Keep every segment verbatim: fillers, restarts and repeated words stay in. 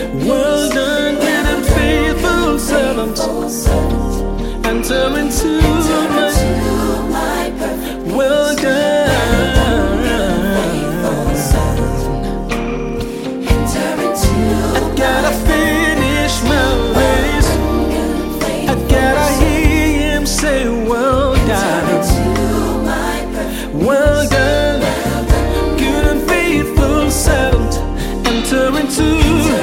Well done, good and faithful servant. Enter into my perfect. Well done. I gotta finish my race. I gotta hear him say, well done. Well done, good and faithful servant. Enter into.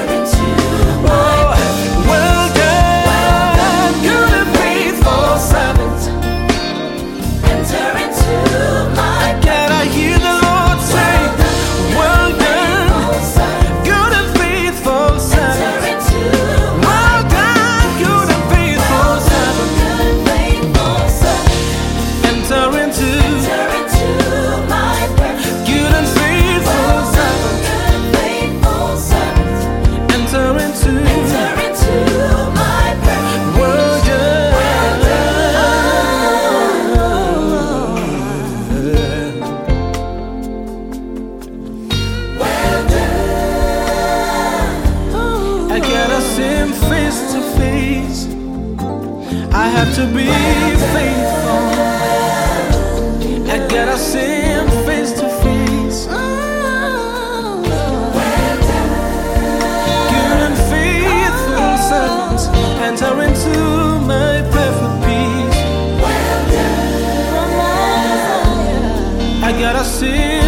Face to face, I have to be faithful. I gotta see him face to face. Good and faithful servants, enter into my perfect peace. I gotta see